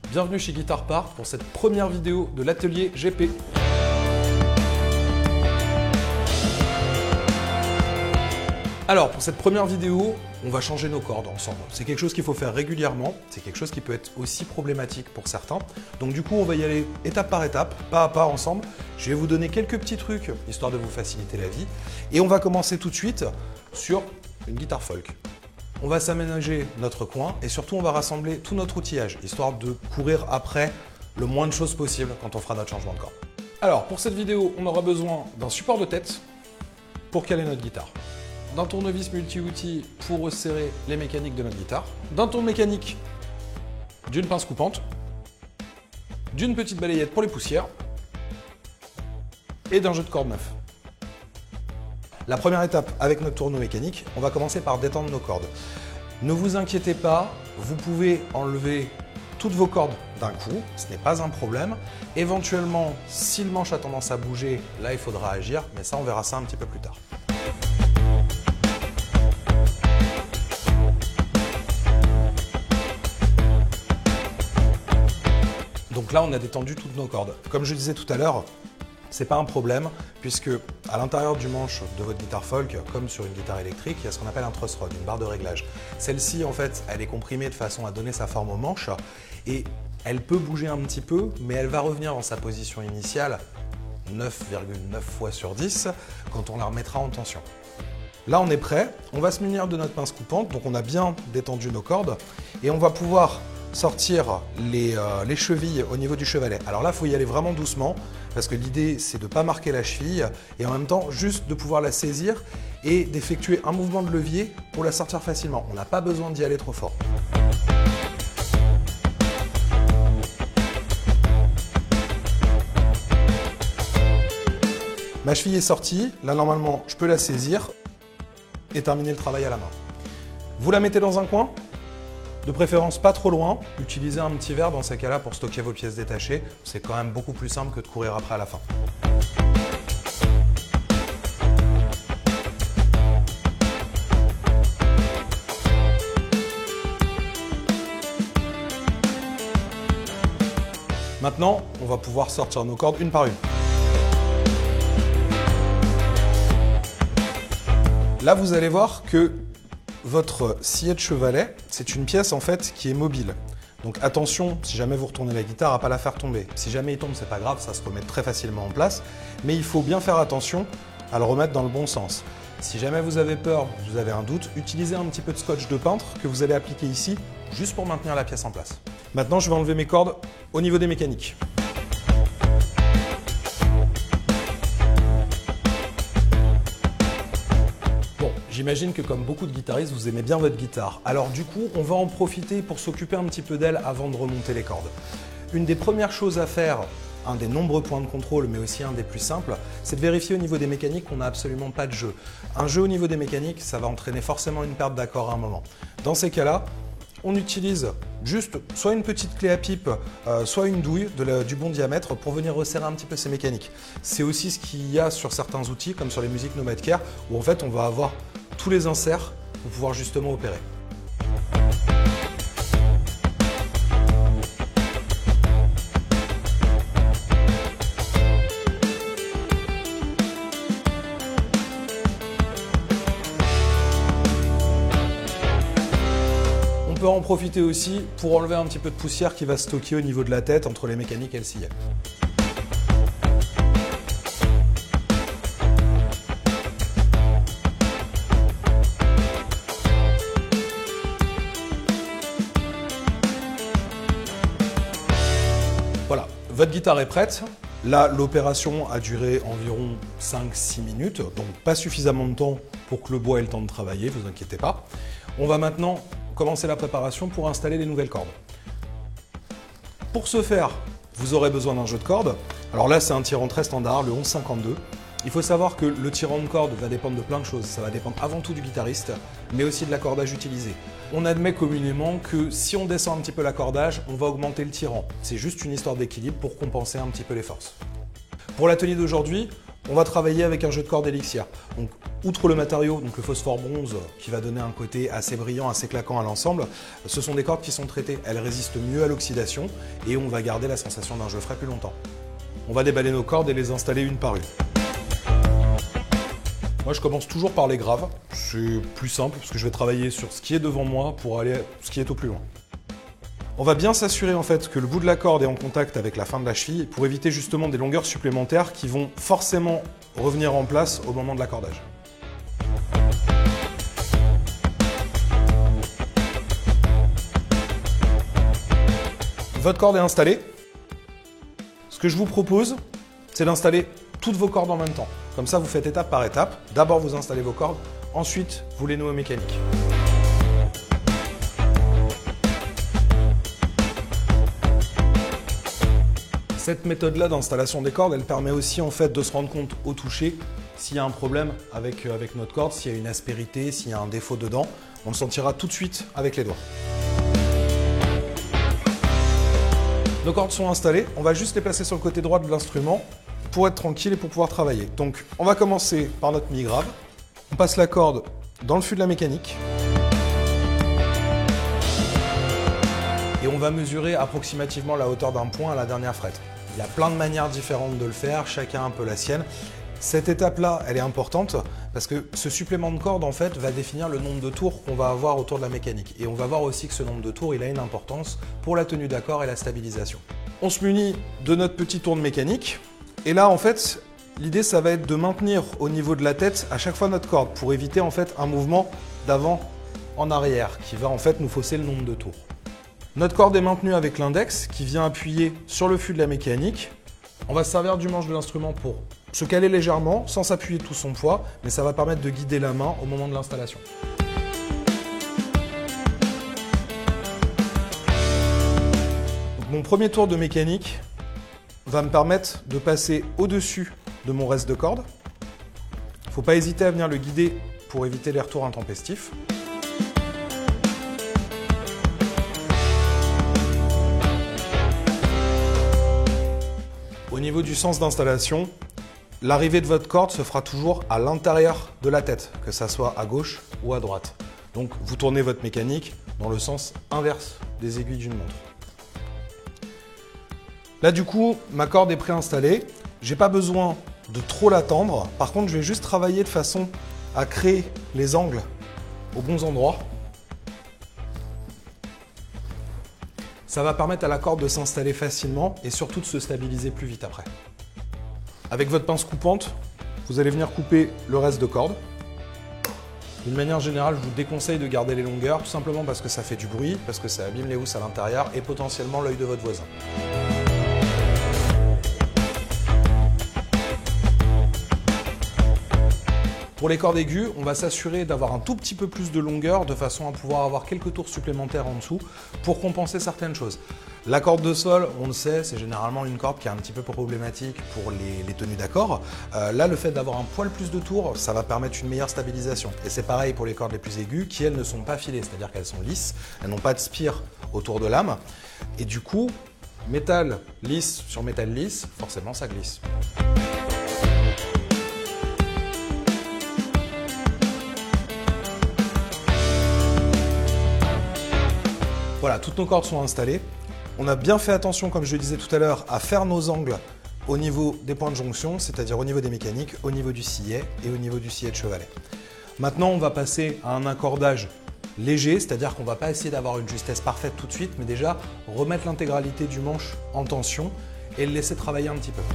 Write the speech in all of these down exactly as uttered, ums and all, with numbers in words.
Bienvenue chez Guitar Part pour cette première vidéo de l'atelier G P. Alors pour cette première vidéo, on va changer nos cordes ensemble. C'est quelque chose qu'il faut faire régulièrement, c'est quelque chose qui peut être aussi problématique pour certains. Donc du coup on va y aller étape par étape, pas à pas ensemble. Je vais vous donner quelques petits trucs, histoire de vous faciliter la vie. Et on va commencer tout de suite sur une guitare folk. On va s'aménager notre coin et surtout on va rassembler tout notre outillage, histoire de courir après le moins de choses possible quand on fera notre changement de corde. Alors pour cette vidéo, on aura besoin d'un support de tête pour caler notre guitare, d'un tournevis multi-outils pour resserrer les mécaniques de notre guitare, d'un tourne mécanique, d'une pince coupante, d'une petite balayette pour les poussières et d'un jeu de cordes neuf. La première étape avec notre tourneau mécanique, on va commencer par détendre nos cordes. Ne vous inquiétez pas, vous pouvez enlever toutes vos cordes d'un coup, ce n'est pas un problème. Éventuellement, si le manche a tendance à bouger, là il faudra agir, mais ça on verra ça un petit peu plus tard. Donc là on a détendu toutes nos cordes. Comme je disais tout à l'heure, c'est pas un problème puisque à l'intérieur du manche de votre guitare folk, comme sur une guitare électrique, il y a ce qu'on appelle un truss rod, une barre de réglage. Celle-ci, en fait, elle est comprimée de façon à donner sa forme au manche et elle peut bouger un petit peu, mais elle va revenir dans sa position initiale neuf virgule neuf fois sur dix quand on la remettra en tension. Là, on est prêt. On va se munir de notre pince coupante, donc on a bien détendu nos cordes et on va pouvoir sortir les, euh, les chevilles au niveau du chevalet. Alors là, il faut y aller vraiment doucement parce que l'idée, c'est de ne pas marquer la cheville et en même temps, juste de pouvoir la saisir et d'effectuer un mouvement de levier pour la sortir facilement. On n'a pas besoin d'y aller trop fort. Ma cheville est sortie. Là, normalement, je peux la saisir et terminer le travail à la main. Vous la mettez dans un coin. De préférence pas trop loin, utilisez un petit verre dans ces cas-là pour stocker vos pièces détachées. C'est quand même beaucoup plus simple que de courir après à la fin. Maintenant, on va pouvoir sortir nos cordes une par une. Là, vous allez voir que votre sillet de chevalet, c'est une pièce en fait qui est mobile. Donc attention, si jamais vous retournez la guitare, à pas la faire tomber. Si jamais il tombe, c'est pas grave, ça se remet très facilement en place. Mais il faut bien faire attention à le remettre dans le bon sens. Si jamais vous avez peur, vous avez un doute, utilisez un petit peu de scotch de peintre que vous allez appliquer ici, juste pour maintenir la pièce en place. Maintenant, je vais enlever mes cordes au niveau des mécaniques. J'imagine que comme beaucoup de guitaristes, vous aimez bien votre guitare. Alors du coup, on va en profiter pour s'occuper un petit peu d'elle avant de remonter les cordes. Une des premières choses à faire, un des nombreux points de contrôle, mais aussi un des plus simples, c'est de vérifier au niveau des mécaniques qu'on n'a absolument pas de jeu. Un jeu au niveau des mécaniques, ça va entraîner forcément une perte d'accord à un moment. Dans ces cas-là, on utilise juste soit une petite clé à pipe, euh, soit une douille de la, du bon diamètre pour venir resserrer un petit peu ces mécaniques. C'est aussi ce qu'il y a sur certains outils, comme sur les musiques Nomad Care, où en fait on va avoir tous les inserts pour pouvoir justement opérer. On peut en profiter aussi pour enlever un petit peu de poussière qui va stocker au niveau de la tête entre les mécaniques et le sillet. Voilà, votre guitare est prête. Là, l'opération a duré environ cinq six minutes, donc pas suffisamment de temps pour que le bois ait le temps de travailler, ne vous inquiétez pas. On va maintenant commencer la préparation pour installer les nouvelles cordes. Pour ce faire, vous aurez besoin d'un jeu de cordes. Alors là, c'est un tirant très standard, le onze cinquante-deux. Il faut savoir que le tirant de corde va dépendre de plein de choses. Ça va dépendre avant tout du guitariste, mais aussi de l'accordage utilisé. On admet communément que si on descend un petit peu l'accordage, on va augmenter le tirant. C'est juste une histoire d'équilibre pour compenser un petit peu les forces. Pour l'atelier d'aujourd'hui, on va travailler avec un jeu de cordes Elixir. Donc, outre le matériau, donc le phosphore bronze, qui va donner un côté assez brillant, assez claquant à l'ensemble, ce sont des cordes qui sont traitées. Elles résistent mieux à l'oxydation et on va garder la sensation d'un jeu frais plus longtemps. On va déballer nos cordes et les installer une par une. Moi, je commence toujours par les graves. C'est plus simple parce que je vais travailler sur ce qui est devant moi pour aller ce qui est au plus loin. On va bien s'assurer en fait que le bout de la corde est en contact avec la fin de la cheville pour éviter justement des longueurs supplémentaires qui vont forcément revenir en place au moment de l'accordage. Votre corde est installée. Ce que je vous propose, c'est d'installer toutes vos cordes en même temps. Comme ça, vous faites étape par étape. D'abord, vous installez vos cordes, ensuite, vous les nouez aux mécaniques. Cette méthode-là d'installation des cordes, elle permet aussi en fait de se rendre compte au toucher s'il y a un problème avec, euh, avec notre corde, s'il y a une aspérité, s'il y a un défaut dedans. On le sentira tout de suite avec les doigts. Nos cordes sont installées, on va juste les placer sur le côté droit de l'instrument pour être tranquille et pour pouvoir travailler. Donc on va commencer par notre mi-grave. On passe la corde dans le fût de la mécanique. Et on va mesurer approximativement la hauteur d'un point à la dernière frette. Il y a plein de manières différentes de le faire, chacun un peu la sienne. Cette étape-là, elle est importante parce que ce supplément de corde en fait va définir le nombre de tours qu'on va avoir autour de la mécanique. Et on va voir aussi que ce nombre de tours, il a une importance pour la tenue d'accord et la stabilisation. On se munit de notre petit tourne mécanique. Et là, en fait, l'idée, ça va être de maintenir au niveau de la tête à chaque fois notre corde pour éviter en fait un mouvement d'avant en arrière qui va en fait nous fausser le nombre de tours. Notre corde est maintenue avec l'index qui vient appuyer sur le fût de la mécanique. On va se servir du manche de l'instrument pour se caler légèrement sans s'appuyer de tout son poids, mais ça va permettre de guider la main au moment de l'installation. Mon premier tour de mécanique va me permettre de passer au-dessus de mon reste de corde. Il ne faut pas hésiter à venir le guider pour éviter les retours intempestifs. Au niveau du sens d'installation, l'arrivée de votre corde se fera toujours à l'intérieur de la tête, que ça soit à gauche ou à droite. Donc vous tournez votre mécanique dans le sens inverse des aiguilles d'une montre. Là du coup, ma corde est préinstallée. J'ai pas besoin de trop l'attendre. Par contre, je vais juste travailler de façon à créer les angles aux bons endroits. Ça va permettre à la corde de s'installer facilement et surtout de se stabiliser plus vite après. Avec votre pince coupante, vous allez venir couper le reste de corde. D'une manière générale, je vous déconseille de garder les longueurs, tout simplement parce que ça fait du bruit, parce que ça abîme les housses à l'intérieur et potentiellement l'œil de votre voisin. Pour les cordes aiguës, on va s'assurer d'avoir un tout petit peu plus de longueur de façon à pouvoir avoir quelques tours supplémentaires en dessous pour compenser certaines choses. La corde de sol, on le sait, c'est généralement une corde qui est un petit peu problématique pour les, les tenues d'accord. Euh, là, le fait d'avoir un poil plus de tours, ça va permettre une meilleure stabilisation. Et c'est pareil pour les cordes les plus aiguës qui, elles, ne sont pas filées, c'est-à-dire qu'elles sont lisses, elles n'ont pas de spire autour de l'âme. Et du coup, métal lisse sur métal lisse, forcément ça glisse. Voilà, toutes nos cordes sont installées. On a bien fait attention, comme je le disais tout à l'heure, à faire nos angles au niveau des points de jonction, c'est-à-dire au niveau des mécaniques, au niveau du sillet et au niveau du sillet de chevalet. Maintenant, on va passer à un accordage léger, c'est-à-dire qu'on ne va pas essayer d'avoir une justesse parfaite tout de suite, mais déjà remettre l'intégralité du manche en tension et le laisser travailler un petit peu.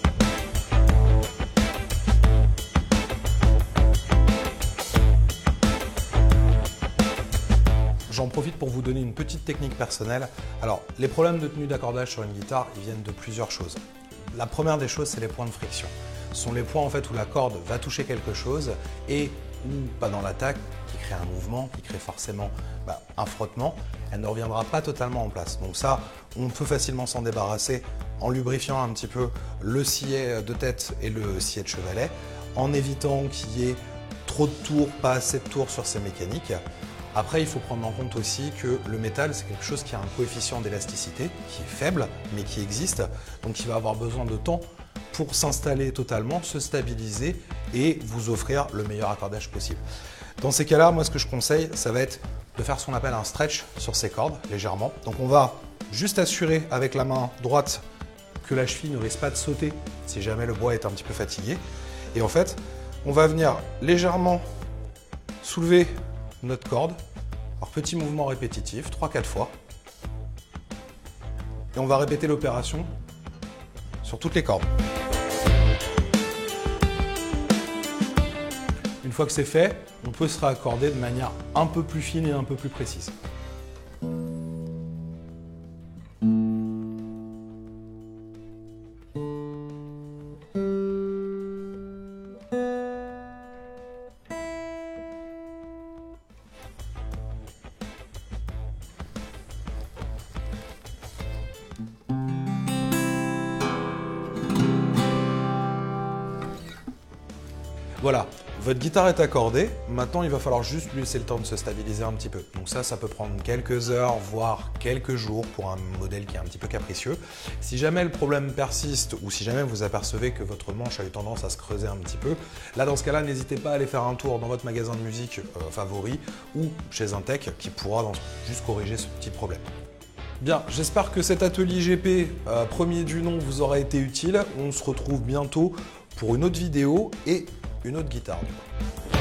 J'en profite pour vous donner une petite technique personnelle. Alors, les problèmes de tenue d'accordage sur une guitare, ils viennent de plusieurs choses. La première des choses, c'est les points de friction. Ce sont les points en fait où la corde va toucher quelque chose et ou pas dans l'attaque, qui crée un mouvement, qui crée forcément bah, un frottement, elle ne reviendra pas totalement en place. Donc ça, on peut facilement s'en débarrasser en lubrifiant un petit peu le sillet de tête et le sillet de chevalet, en évitant qu'il y ait trop de tours, pas assez de tours sur ces mécaniques. Après, il faut prendre en compte aussi que le métal, c'est quelque chose qui a un coefficient d'élasticité qui est faible, mais qui existe. Donc, il va avoir besoin de temps pour pour s'installer totalement, se stabiliser et vous offrir le meilleur accordage possible. Dans ces cas-là, moi ce que je conseille, ça va être de faire ce qu'on appelle un stretch sur ces cordes, légèrement. Donc on va juste assurer avec la main droite que la cheville ne risque pas de sauter si jamais le bois est un petit peu fatigué. Et en fait, on va venir légèrement soulever notre corde. Alors petit mouvement répétitif, trois quatre fois. Et on va répéter l'opération sur toutes les cordes. Une fois que c'est fait, on peut se raccorder de manière un peu plus fine et un peu plus précise. Voilà, votre guitare est accordée, maintenant il va falloir juste lui laisser le temps de se stabiliser un petit peu. Donc ça, ça peut prendre quelques heures, voire quelques jours pour un modèle qui est un petit peu capricieux. Si jamais le problème persiste ou si jamais vous apercevez que votre manche a eu tendance à se creuser un petit peu, là dans ce cas-là, n'hésitez pas à aller faire un tour dans votre magasin de musique euh, favori ou chez un tech qui pourra dans, juste corriger ce petit problème. Bien, j'espère que cet atelier G P, euh, premier du nom, vous aura été utile. On se retrouve bientôt pour une autre vidéo et une autre guitare du coup.